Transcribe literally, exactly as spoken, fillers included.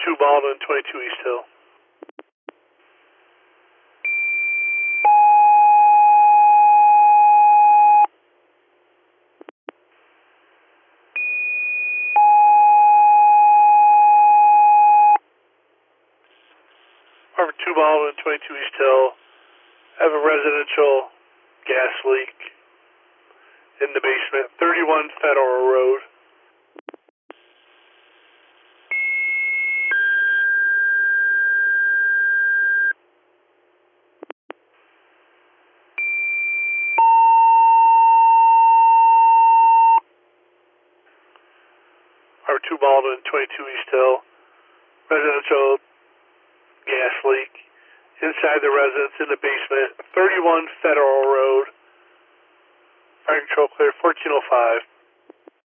two Baldwin, twenty-two East Hill. Harvard two Baldwin, twenty-two East Hill. I have a residential gas leak in the basement, thirty-one Federal Road. Harvard two Baldwin, twenty-two East Hill. Residential gas leak inside the residence in the basement, thirty-one Federal Road. Fire control clear, fourteen oh five.